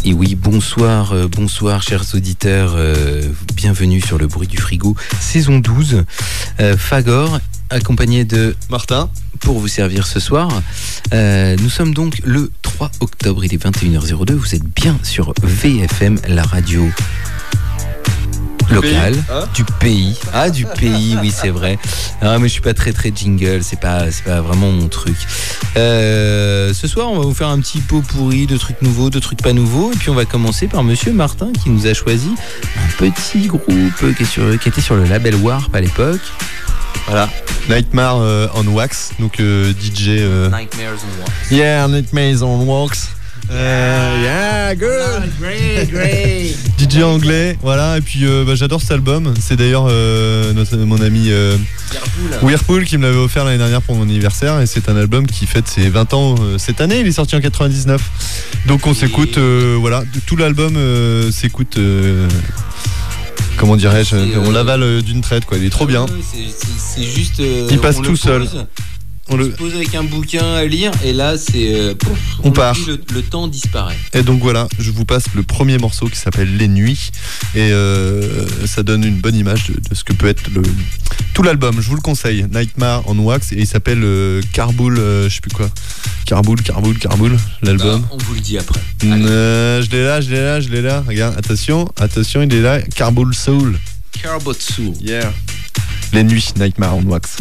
Et oui, bonsoir chers auditeurs, bienvenue sur le bruit du frigo, saison 12, Fagor, accompagné de Martin, pour vous servir ce soir. Nous sommes donc le 3 octobre, il est 21h02, vous êtes bien sur VFM, la radio locale du pays. Ah, du pays, oui, c'est vrai. Ah, mais je suis pas très jingle, c'est pas vraiment mon truc. Ce soir, on va vous faire un petit pot pourri de trucs nouveaux, de trucs pas nouveaux, et puis on va commencer par Monsieur Martin qui nous a choisi un petit groupe qui était sur le label Warp à l'époque. Voilà, Nightmare on Wax, donc DJ. Nightmares on Wax. Yeah, Nightmares on Wax. Yeah, good. Great. DJ anglais, voilà. Et puis j'adore cet album. C'est d'ailleurs mon ami Whirlpool qui me l'avait offert l'année dernière pour mon anniversaire. Et c'est un album qui fête ses 20 ans cette année. Il est sorti en 99. Donc on s'écoute, voilà. Tout l'album s'écoute. Comment dirais-je, on l'avale d'une traite, quoi. Il est trop bien. C'est juste. Il passe tout seul. On se pose avec un bouquin à lire et là c'est on part. Le temps disparaît. Et donc voilà, je vous passe le premier morceau qui s'appelle Les Nuits et ça donne une bonne image de ce que peut être tout l'album. Je vous le conseille, Nightmare on Wax, et il s'appelle Carboul, je sais plus quoi. Carboul, l'album. On vous le dit après. Je l'ai là. Regarde, attention, il est là. Carboul Soul. Carboul Soul. Yeah. Les Nuits, Nightmare on Wax.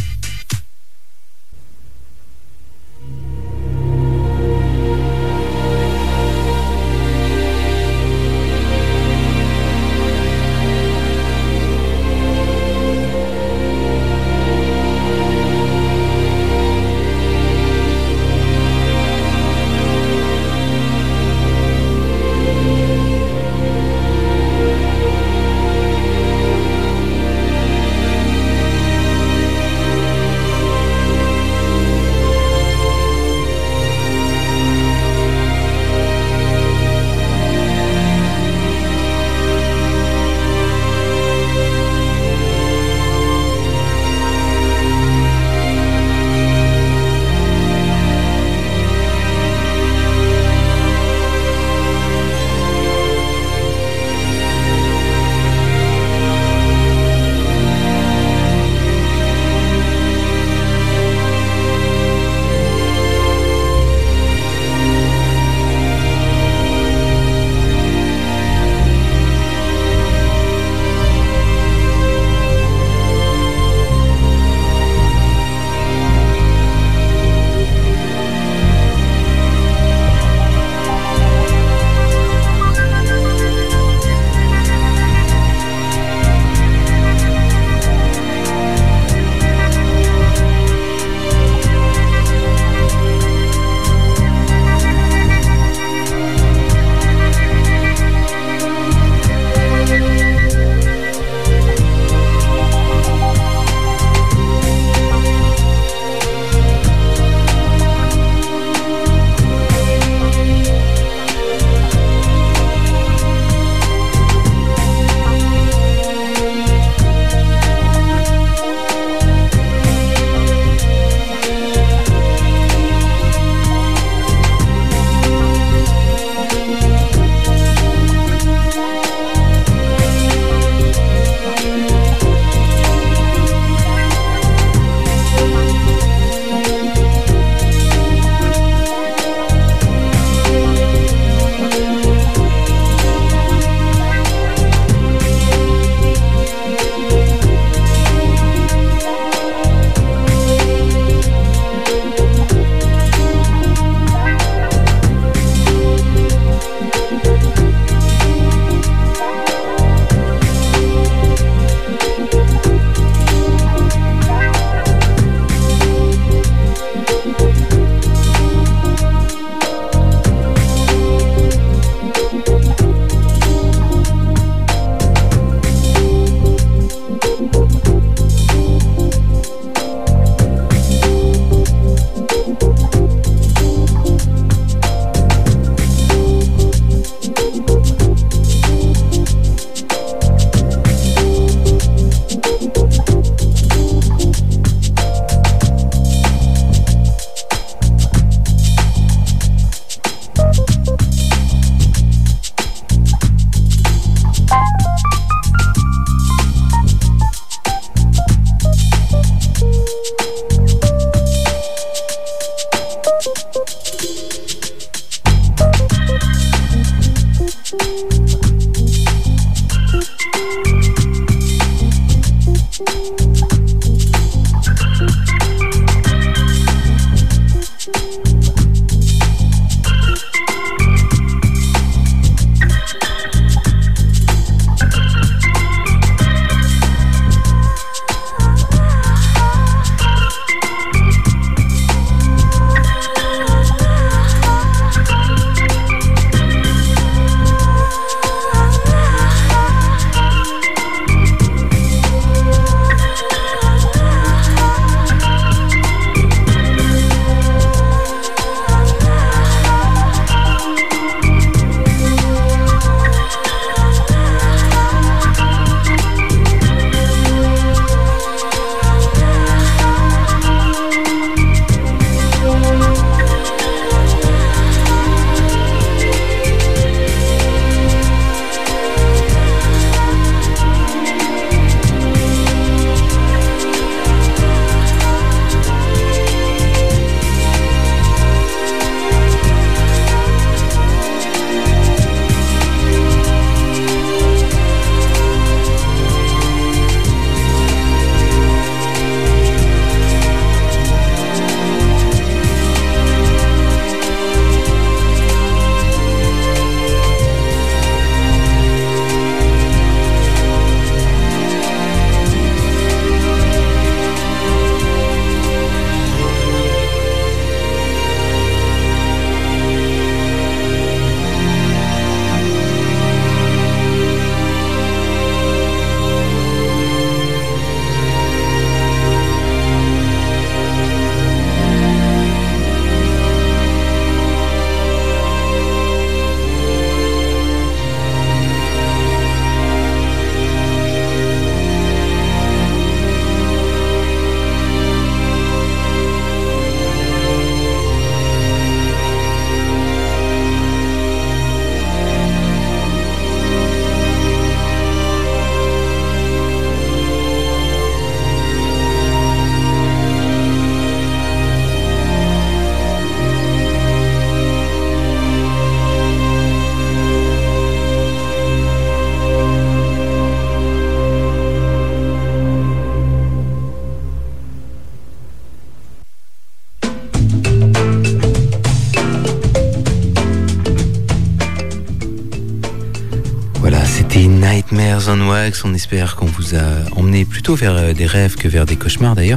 Nightmares on Wax. On espère qu'on vous a emmené plutôt vers des rêves que vers des cauchemars d'ailleurs.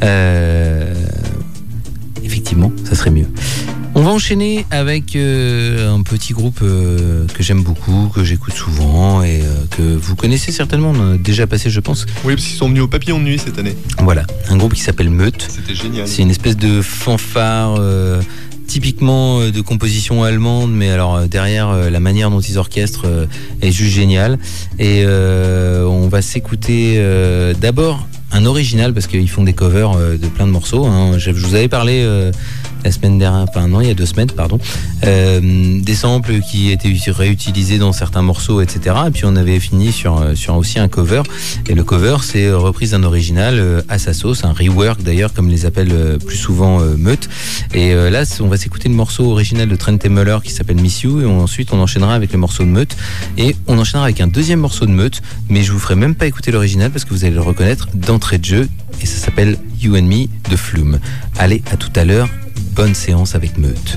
Effectivement, ça serait mieux. On va enchaîner avec un petit groupe que j'aime beaucoup, que j'écoute souvent et que vous connaissez certainement, on en a déjà passé je pense. Oui, parce qu'ils sont venus au Papillon de Nuit cette année. Voilà, un groupe qui s'appelle Meute. C'était génial. C'est une espèce de fanfare typiquement de composition allemande, mais alors derrière la manière dont ils orchestrent est juste géniale. Et on va s'écouter d'abord un original parce qu'ils font des covers de plein de morceaux. Hein. Je vous avais parlé la semaine dernière, enfin non, il y a 2 semaines, pardon, des samples qui étaient réutilisés dans certains morceaux, etc. Et puis on avait fini sur aussi un cover. Et le cover, c'est reprise d'un original à sa sauce, un rework d'ailleurs, comme les appelle plus souvent Meute. Et là, on va s'écouter le morceau original de Trent Muller qui s'appelle Miss You. Et ensuite, on enchaînera avec le morceau de Meute. Et on enchaînera avec un deuxième morceau de Meute. Mais je vous ferai même pas écouter l'original parce que vous allez le reconnaître d'entrée de jeu. Et ça s'appelle You and Me de Flume. Allez, à tout à l'heure. Bonne séance avec Meute.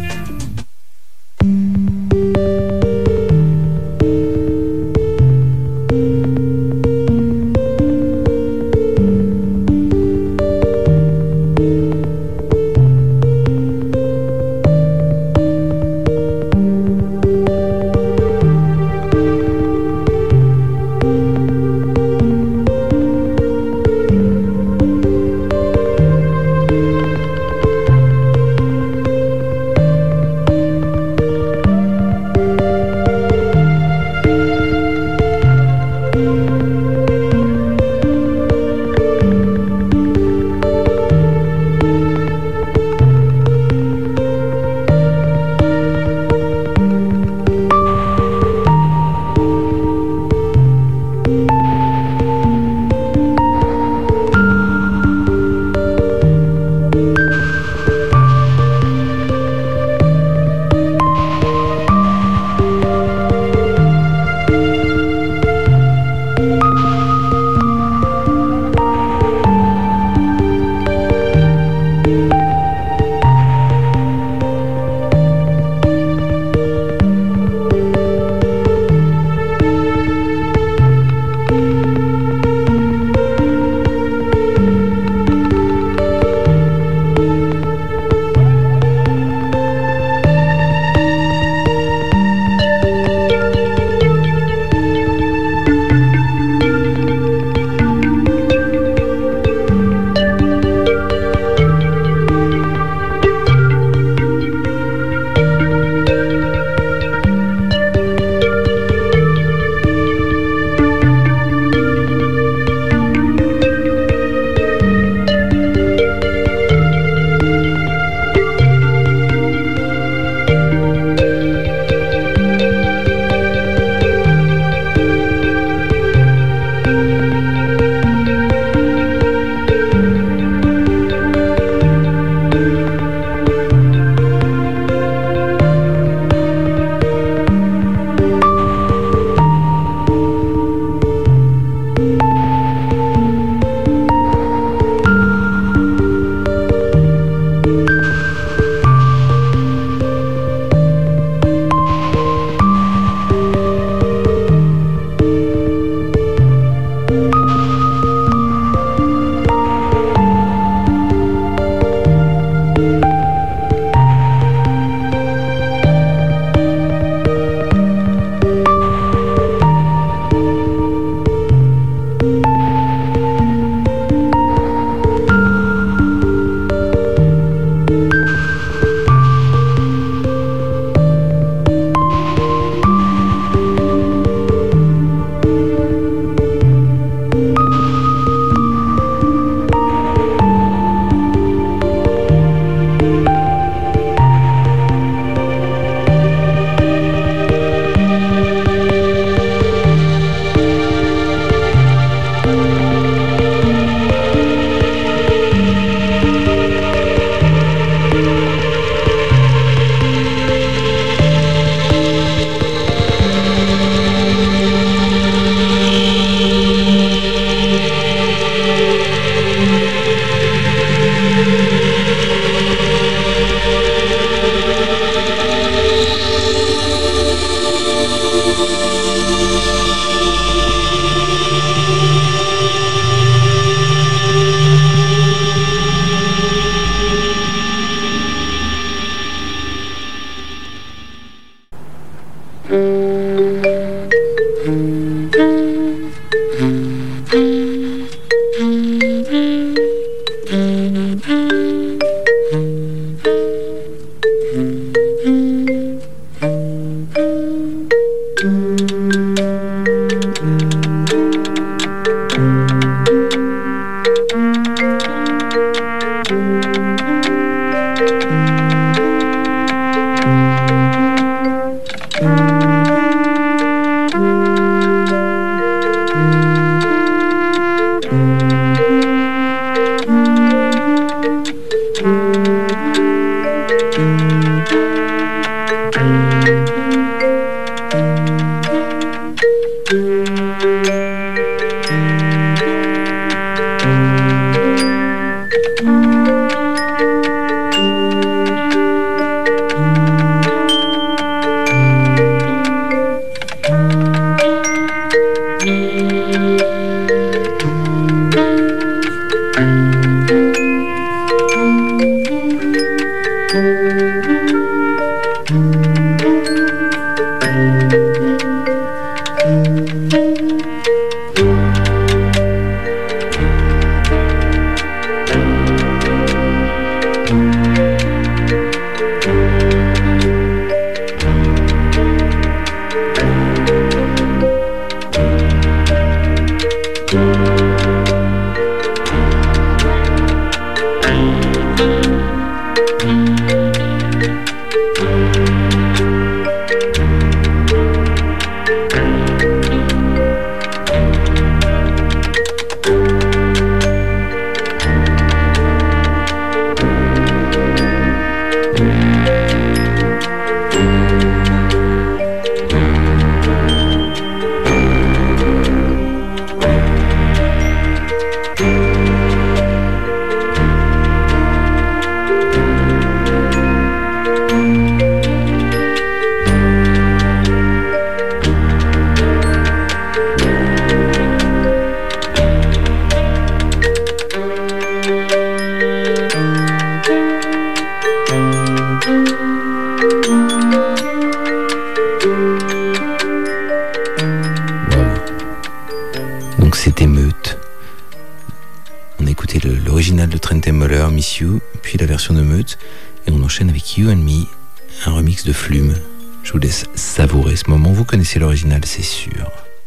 Miss You, puis la version de Meute, et on enchaîne avec You and Me, un remix de Flume. Je vous laisse savourer ce moment, vous connaissez l'original, c'est sûr.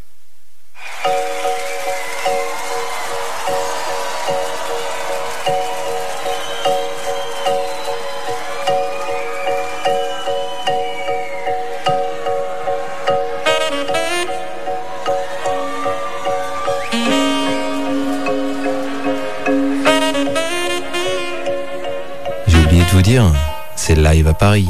Vous dire, c'est live à Paris.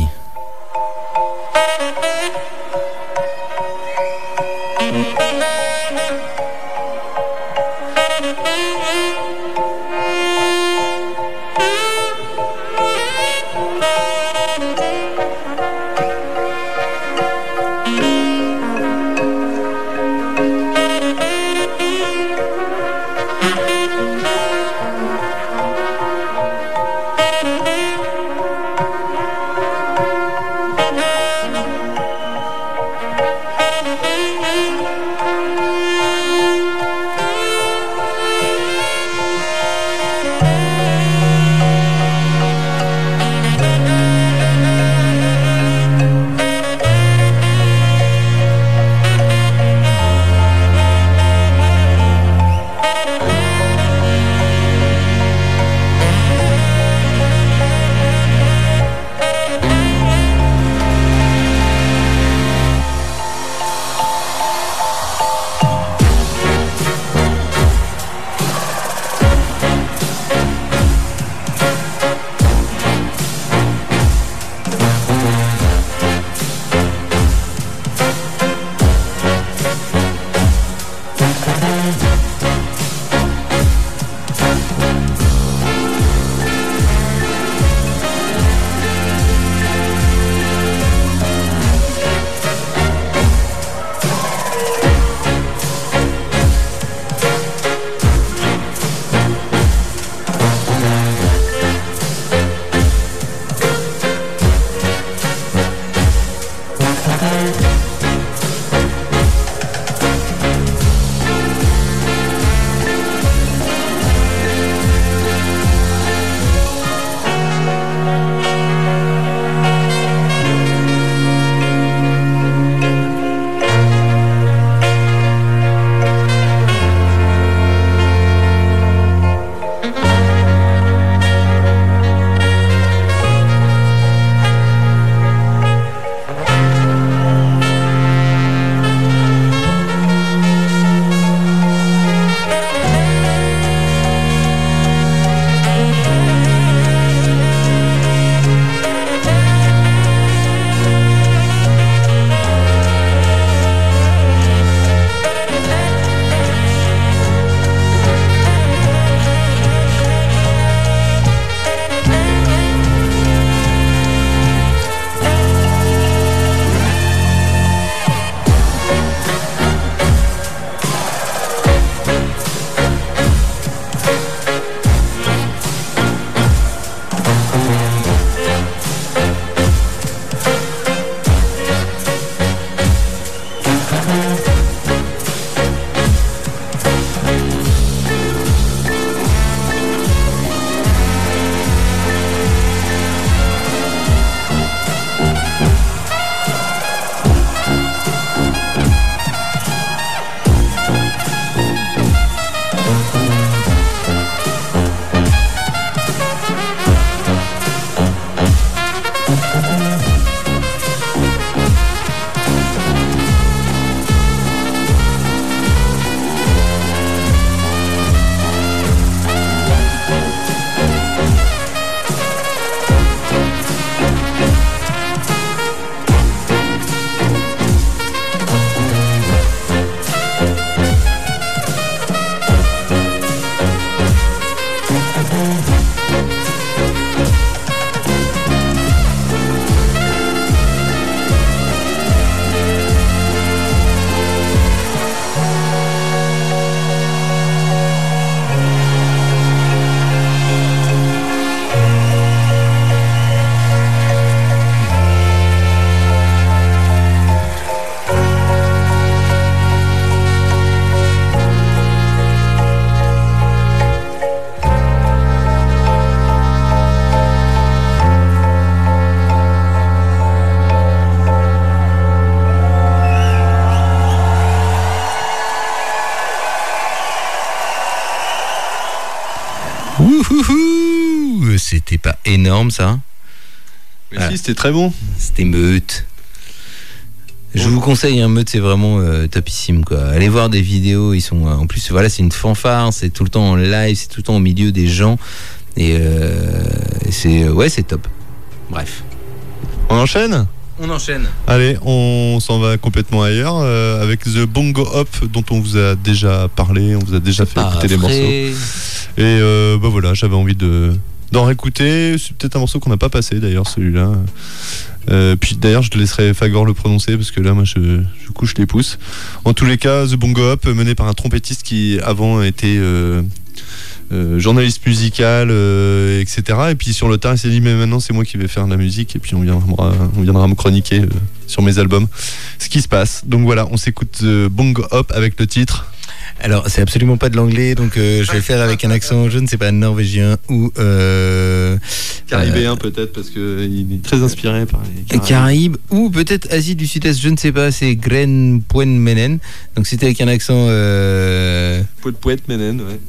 énorme ça. Mais si, c'était très bon. C'était Meute. Je vous conseille, Meute, c'est vraiment topissime, quoi. Allez voir des vidéos, ils sont en plus, voilà, c'est une fanfare, c'est tout le temps en live, c'est tout le temps au milieu des gens, et c'est top. Bref. On enchaîne ? On enchaîne. Allez, on s'en va complètement ailleurs avec The Bongo Hop, dont on vous a déjà parlé, on vous a déjà fait écouter les morceaux. Et voilà, j'avais envie d'en réécouter. C'est peut-être un morceau qu'on n'a pas passé d'ailleurs, celui-là. Puis d'ailleurs, je te laisserai Fagor le prononcer parce que là, moi, je couche les pouces. En tous les cas, The Bongo Hop, mené par un trompettiste qui avant était journaliste musical, etc. Et puis sur le tard, il s'est dit mais maintenant c'est moi qui vais faire de la musique et puis on viendra me chroniquer sur mes albums ce qui se passe. Donc voilà, on s'écoute The Bongo Hop avec le titre. Alors, c'est absolument pas de l'anglais, donc je vais le faire avec un accent, je ne sais pas, norvégien ou... caribéen peut-être, parce qu'il est très inspiré par les Caraïbes, ou peut-être Asie du Sud-Est, je ne sais pas, c'est Gren Poen-Menen, donc c'était avec un accent... Poet-Menen, ouais.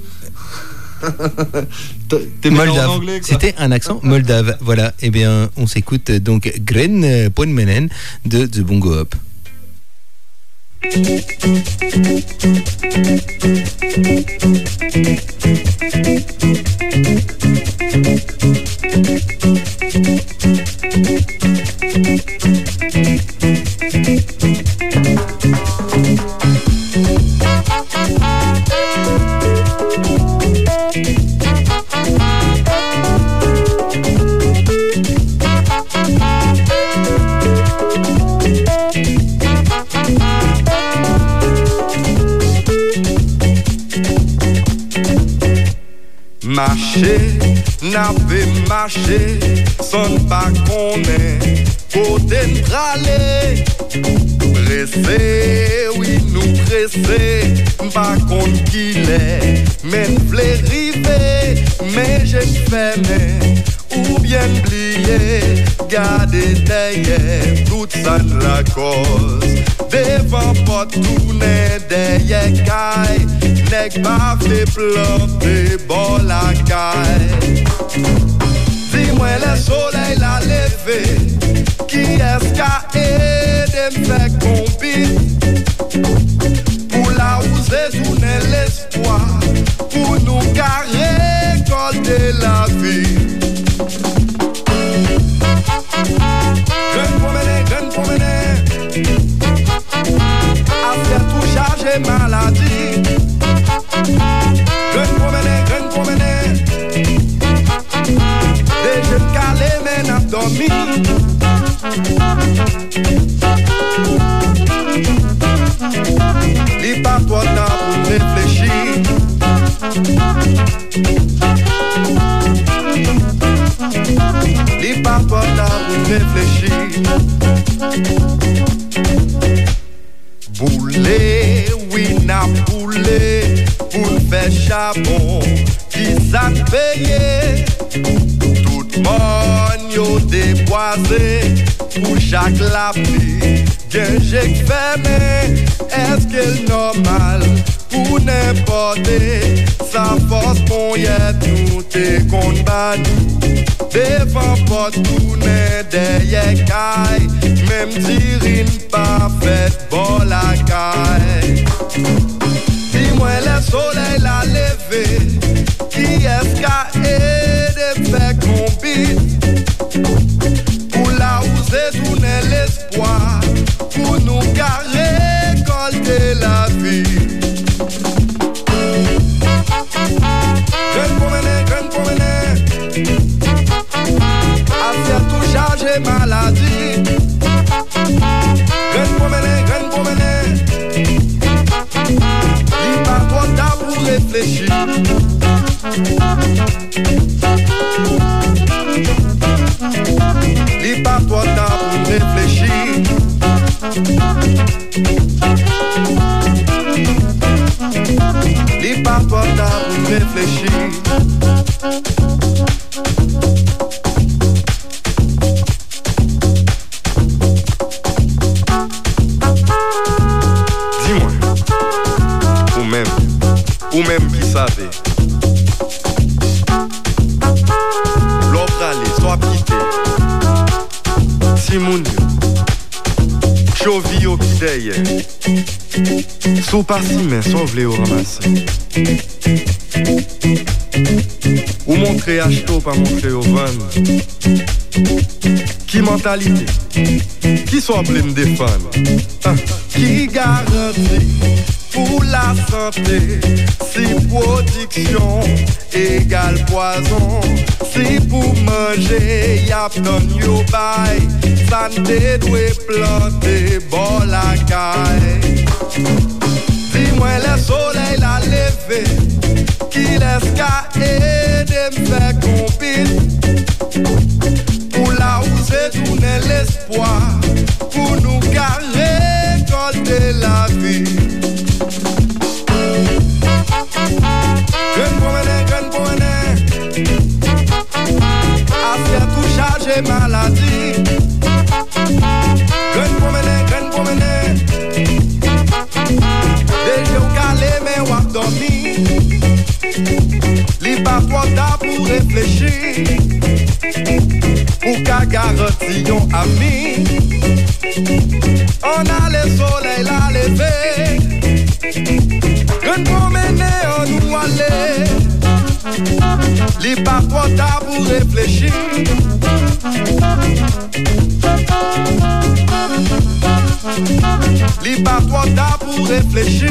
Moldave. En anglais, quoi. C'était un accent moldave, voilà. Eh bien, on s'écoute donc Gren Poen-Menen de The Bongo Hop. Marcher, n'avait marché, sans pas connaître, côté n'pralé. Pressé, oui, nous pressé, pas contre qu'il est, mais n'v'lait river, mais j'ai fermé, ou bien oublié, garder derrière, toute ça de la cause. Devant pas tourner derrière caille, n'est pas fait pleurer, bon la caille. Dis-moi le soleil l'a levé, qui est-ce qu'a aidé me faire compire? Pour la oser tourner l'espoir, pour nous carrer récolter la vie. Jeune promener, affaire tout chargé maladie. Jeune promener, des jeunes calés mais n'a dormi. Li pas toi temps pour réfléchir. Li pas toi temps pour réfléchir. Boulé, oui n'a boulé, pour faire charbon, qui s'en payé. Tout le monde yo déboisé, pour chaque lapis, que j'ai fermé. Est-ce que c'est normal pour n'importe sa force pour y être nous t'es qu'on bat nous? Devant pas tourner derrière caille, même tirine pas fait bon la caille. Dis-moi le soleil l'a levé, qui est-ce qu'a aidé faire compite? Pour la oser tourner l'espoir, pour nous carrer récolter la vie. Jeune promener, affaire tout chargé maladie. Jeune promener, il pas trop tard pour réfléchir. Il pas trop tard pour réfléchir. Il pas trop tard pour réfléchir. Dis-moi, ou même qui savait, l'autre allait ti moun yo, chovi yo ki deye, sou pa si men, son vle yo ramase. Ou montre achto, pa montre yo van. Ki mentalite, ki so ble m'defan. Ki garanti pour la santé, si production égale poison, si pour manger y'a donne yo bay, santé doit planter bon la caille. Dis-moi le soleil la levé, qui laisse qu'à aider m'fait compil, pour la où c'est tourner l'espoir, pour nous récolter la vie. Gren promene, affaire tout chargé maladie. Gren promene, déjà ou calé mais ou ap dormi. Li pas trop tard pour réfléchir, pour qu'à garantir yon ami. On a le soleil la levé, gren promene on nous aller. Li pas trop tard pour réfléchir, li pas trop tard pour réfléchir.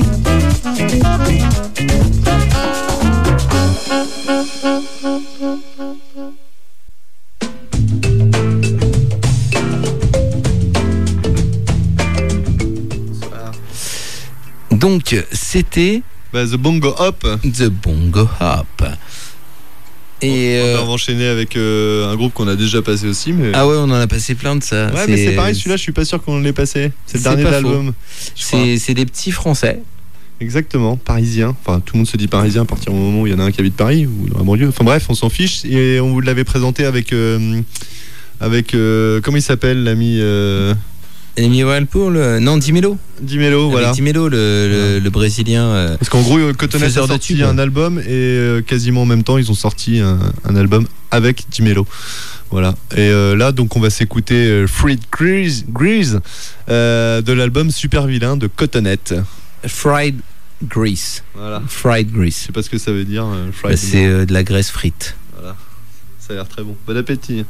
Donc c'était The Bongo Hop. The Bongo Hop. Et on va enchaîner avec un groupe qu'on a déjà passé aussi. Mais... Ah ouais, on en a passé plein de ça. Ouais, mais c'est pareil, celui-là, je suis pas sûr qu'on l'ait passé. C'est le dernier de l'album. C'est des petits Français. Exactement, parisiens. Enfin, tout le monde se dit parisien à partir du moment où il y en a un qui habite Paris ou dans la banlieue. Enfin bref, on s'en fiche. Et on vous l'avait présenté avec comment il s'appelle, l'ami Amy Whirlpool, non, Dimelo. Dimelo, voilà. Dimelo, le Brésilien. Parce qu'en gros, Cotonnet a sorti un album et quasiment en même temps, ils ont sorti un album avec Dimelo. Voilà. Et là, donc, on va s'écouter Fried Grease de l'album Super Vilain de Cotonnet. Fried Grease. Voilà. Fried Grease. Je sais pas ce que ça veut dire. C'est de la graisse frite. Voilà. Ça a l'air très bon. Bon appétit.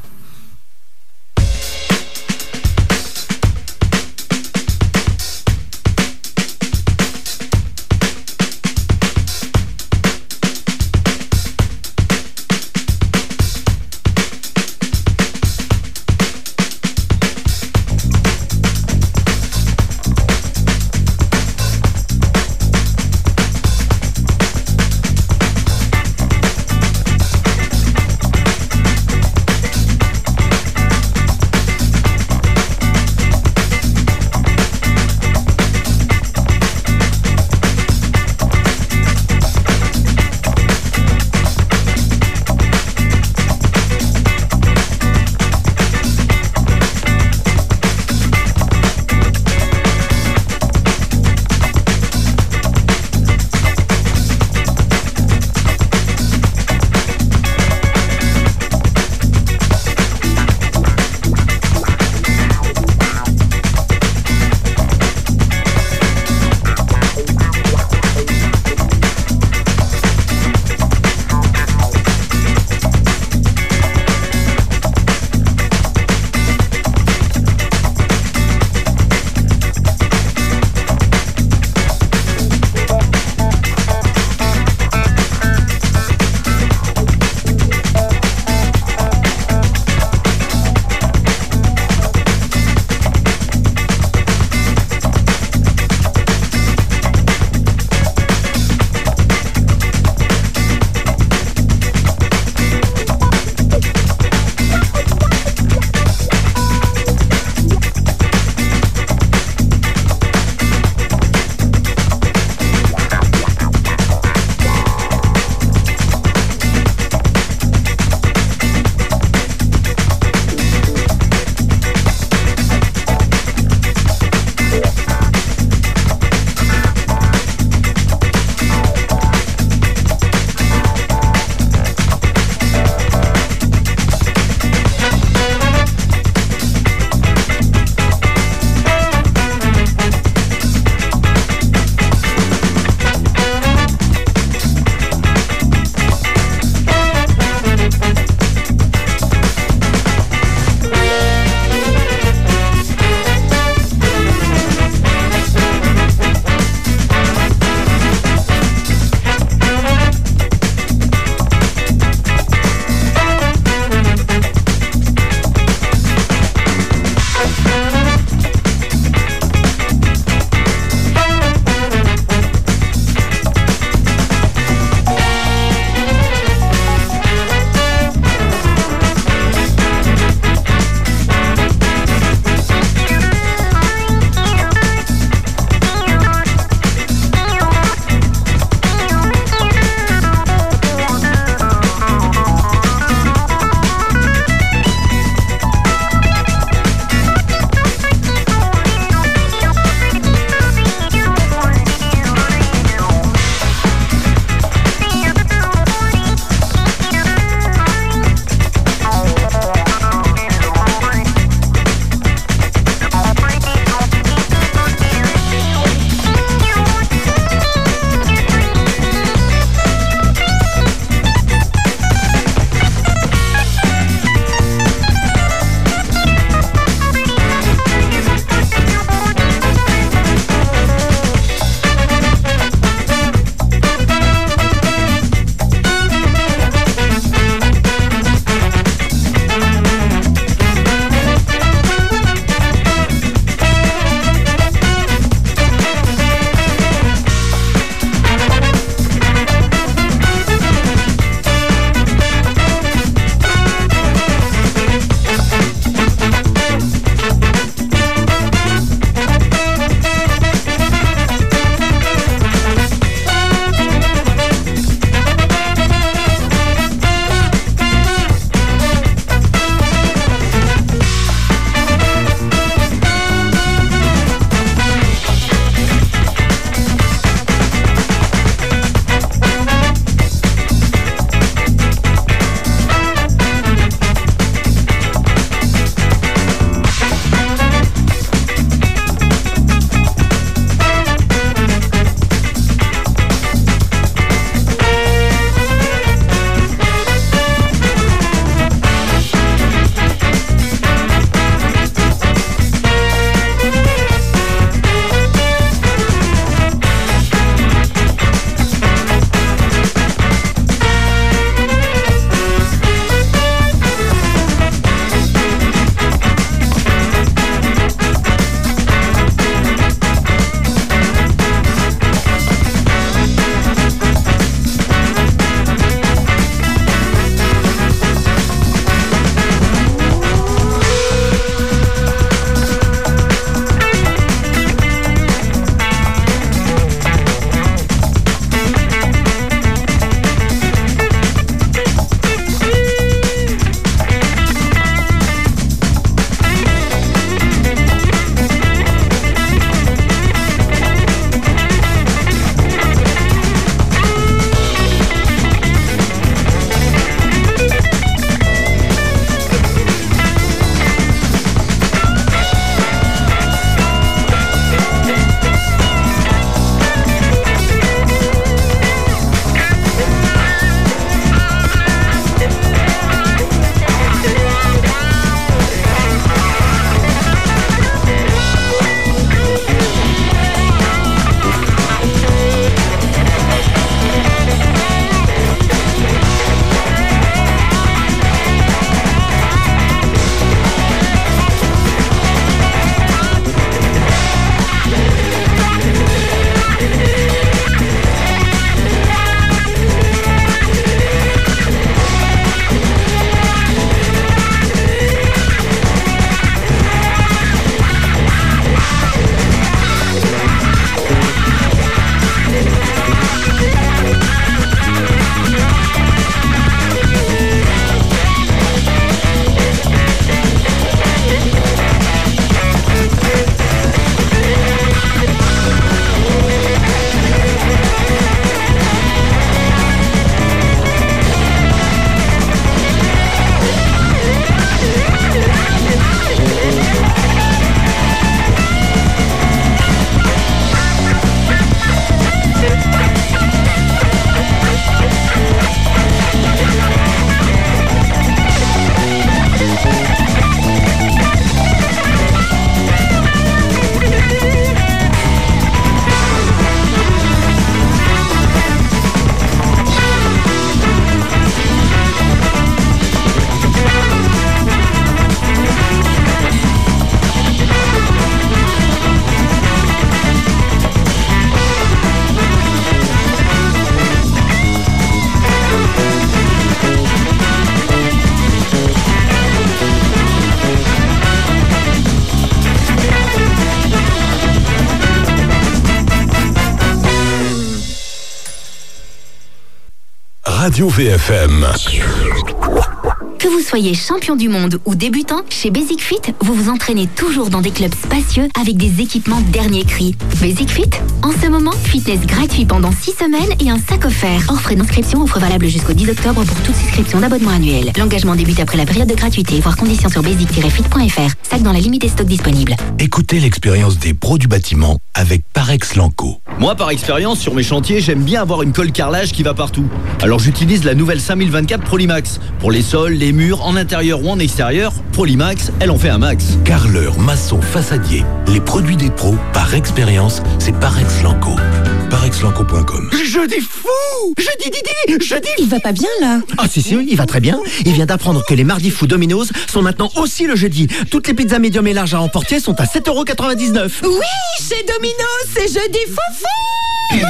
Radio VFM. Que vous soyez champion du monde ou débutant, chez Basic Fit, vous vous entraînez toujours dans des clubs spacieux avec des équipements dernier cri. Basic Fit, en ce moment, fitness gratuit pendant 6 semaines et un sac offert. Hors frais d'inscription, offre valable jusqu'au 10 octobre pour toute souscription d'abonnement annuel. L'engagement débute après la période de gratuité, voire conditions sur basic-fit.fr. Sac dans la limite des stocks disponibles. Écoutez l'expérience des pros du bâtiment avec Parex Lanco. Moi, par expérience, sur mes chantiers, j'aime bien avoir une colle carrelage qui va partout. Alors j'utilise la nouvelle 5024 Prolimax. Pour les sols, les murs, en intérieur ou en extérieur, Prolimax, elle en fait un max. Carreleur, maçon, façadier, les produits des pros, par expérience, c'est Parex Lanco. ParexLanco.com. Je dis fou! Je dis... Il va pas bien, là? Ah si, il va très bien. Il vient d'apprendre que les mardis fous Domino's sont maintenant aussi le jeudi. Toutes les pizzas médium et larges à emporter sont à 7,99€. Oui, chez Domino's, c'est jeudi foufou!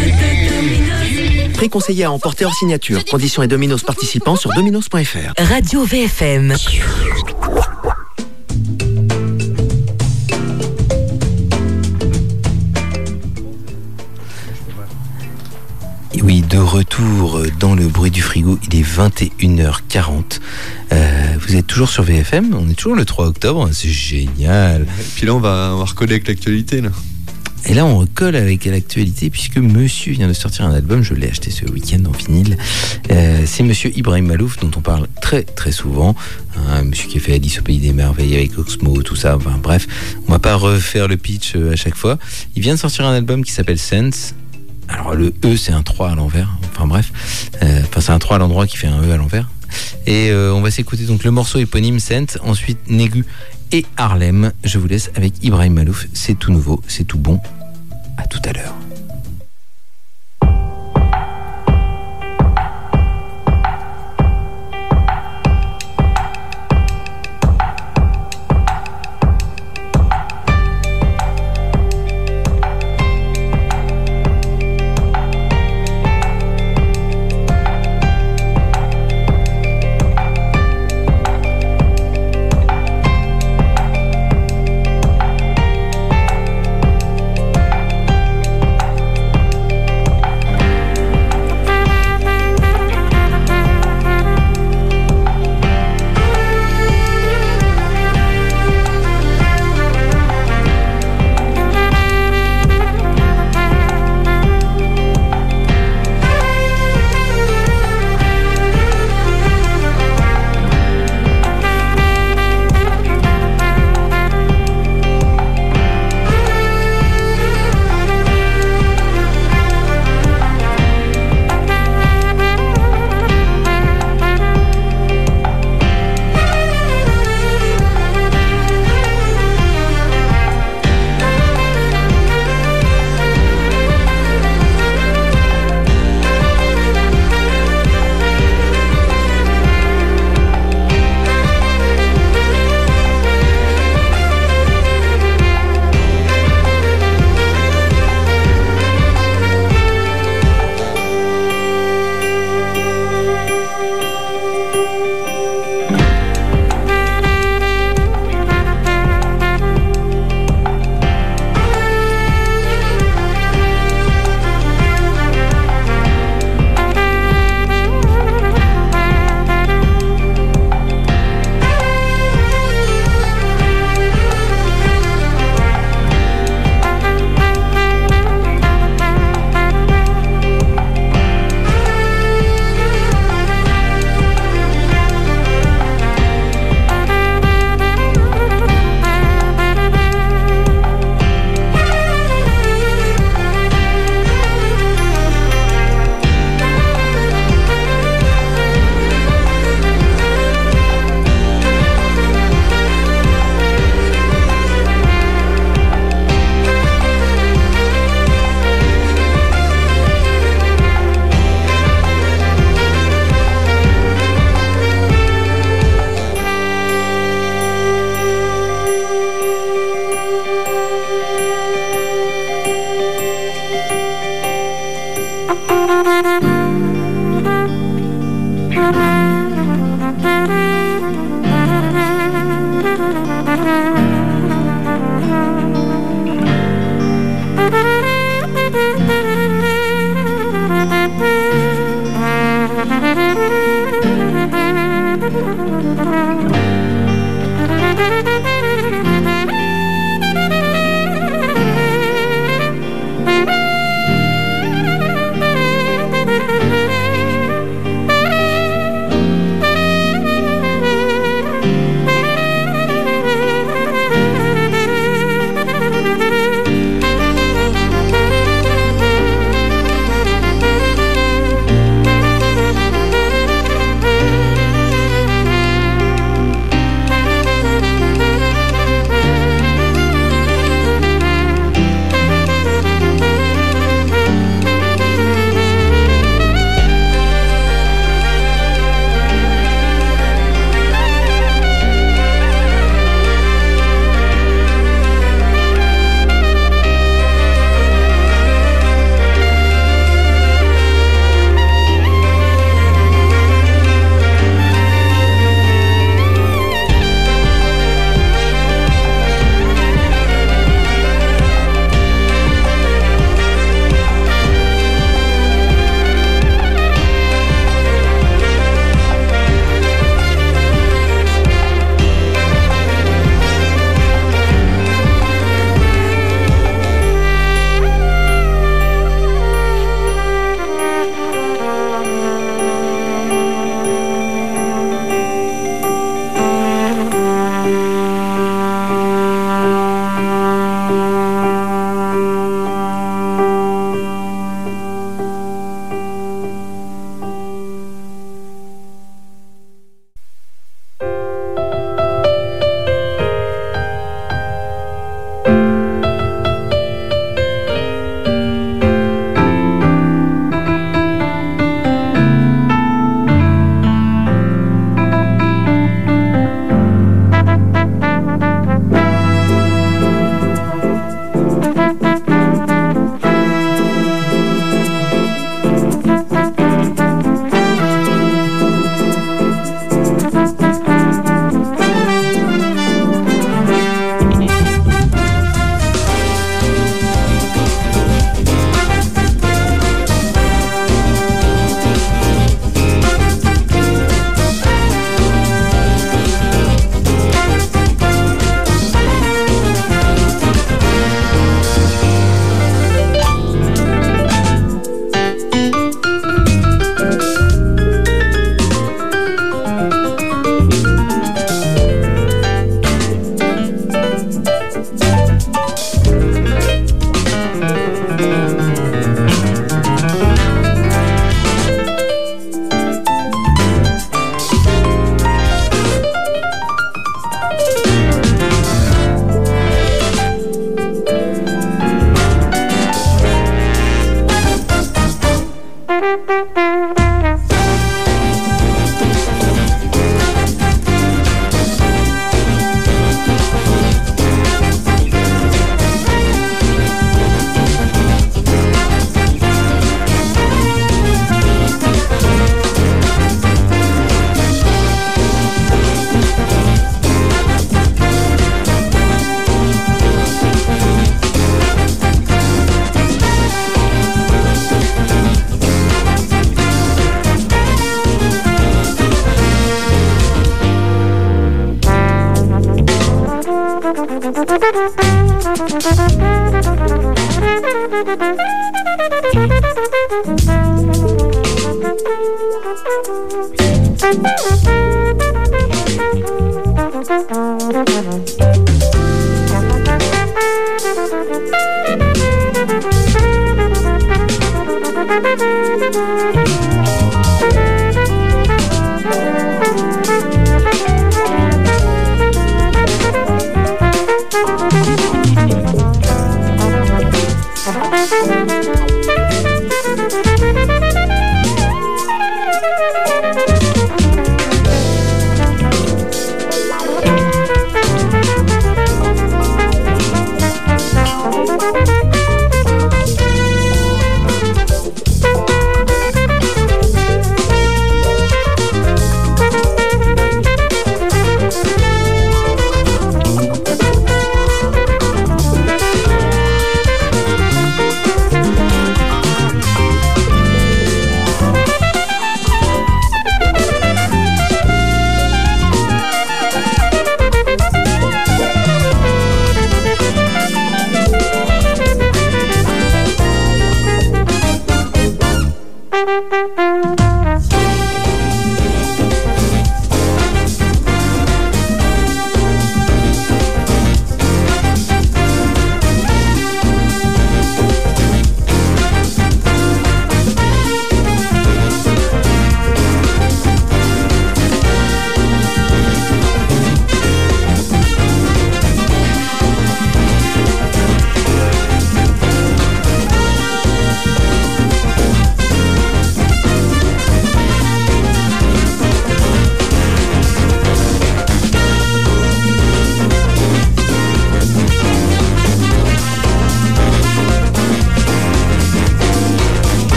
Prix conseillé à emporter hors signature. Conditions et Domino's participants sur dominos.fr. Radio VFM. Et oui, de retour dans le bruit du frigo, il est 21h40. Vous êtes toujours sur VFM, on est toujours le 3 octobre, c'est génial. Et puis là, on va recoller avec l'actualité, là. Et là, on recolle avec l'actualité puisque monsieur vient de sortir un album, je l'ai acheté ce week-end en vinyle. C'est monsieur Ibrahim Malouf, dont on parle très très souvent. Un monsieur qui a fait Alice au Pays des Merveilles avec Oxmo, tout ça. Enfin bref, on va pas refaire le pitch à chaque fois. Il vient de sortir un album qui s'appelle Sense. Alors le E, c'est un 3 à l'envers. Enfin bref, c'est un 3 à l'endroit qui fait un E à l'envers. Et on va s'écouter donc le morceau éponyme Sense, ensuite Négu et Harlem. Je vous laisse avec Ibrahim Malouf. C'est tout nouveau, c'est tout bon. À tout à l'heure.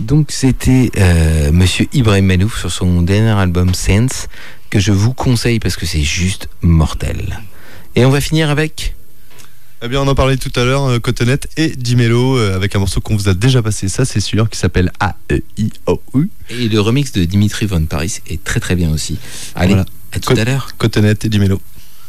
Donc c'était Monsieur Ibrahim Malouf sur son dernier album Sense, que je vous conseille parce que c'est juste mortel. Et on va finir avec... Eh bien, on en parlait tout à l'heure, Cotonette et Dimelo, avec un morceau qu'on vous a déjà passé, ça c'est sûr, qui s'appelle A-E-I-O-U. Et le remix de Dimitri Von Paris est très très bien aussi. Allez, voilà. À tout à l'heure. Cotonette et Dimelo.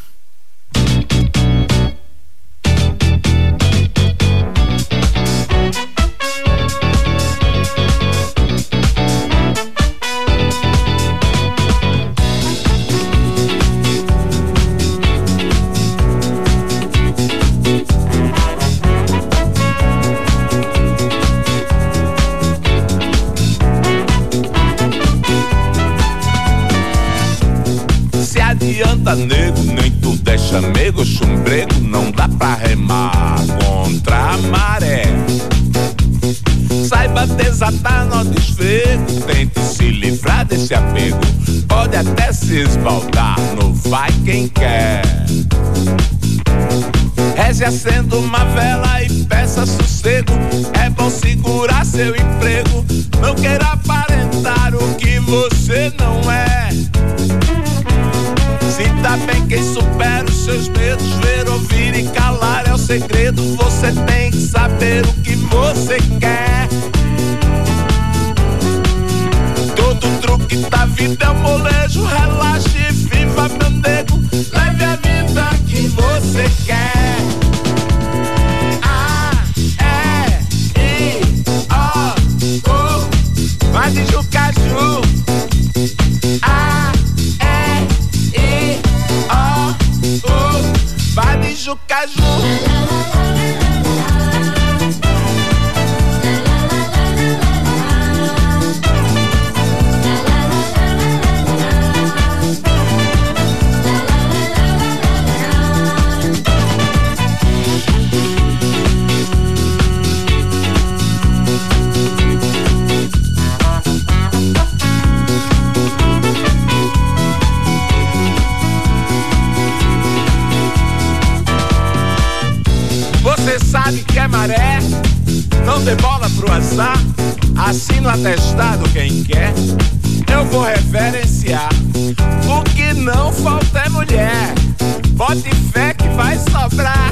Adianta, nego, nem tudo é chamego, chumbrego, não dá pra remar contra a maré. Saiba desatar nó desfego, tente se livrar desse apego, pode até se esbaldar no vai quem quer. Reze acenda uma vela e peça sossego, é bom segurar seu emprego, não queira aparentar o que você não é. Sinta bem quem supera os seus medos, ver, ouvir e calar é o segredo. Você tem que saber o que você quer. Todo truque da vida é um molejo, relaxe e viva, meu nego. Leve a vida que você quer. A-E-I-O-U, vai de Jucaju. Vai de Jucaju. Você sabe que é maré, não dê bola pro azar, assina o atestado quem quer, eu vou reverenciar. O que não falta é mulher, bote fé que vai sobrar.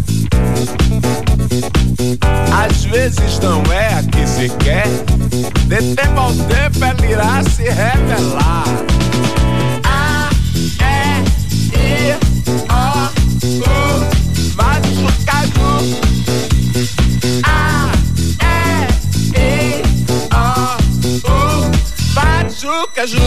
Às vezes não é a que se quer, de tempo ao tempo ela irá se revelar. A-E-I-O-U, vai de Jucaju. A-E-I-O-U, vai de Jucaju.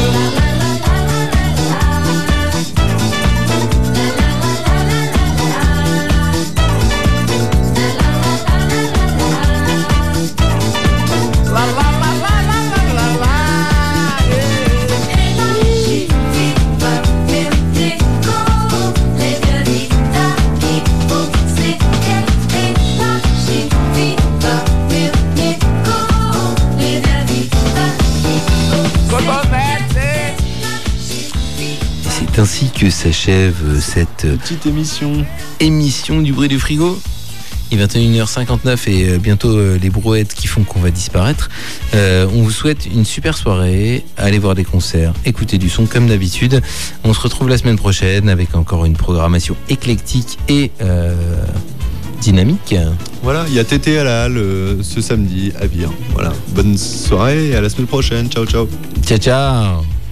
C'est ainsi que s'achève cette petite émission du bruit du frigo. Il est 21h59 et bientôt les brouettes qui font qu'on va disparaître. On vous souhaite une super soirée, allez voir des concerts, écoutez du son comme d'habitude. On se retrouve la semaine prochaine avec encore une programmation éclectique et dynamique. Voilà, il y a Tété à la halle ce samedi à Vire. Voilà, bonne soirée et à la semaine prochaine. Ciao, ciao. Ciao, ciao.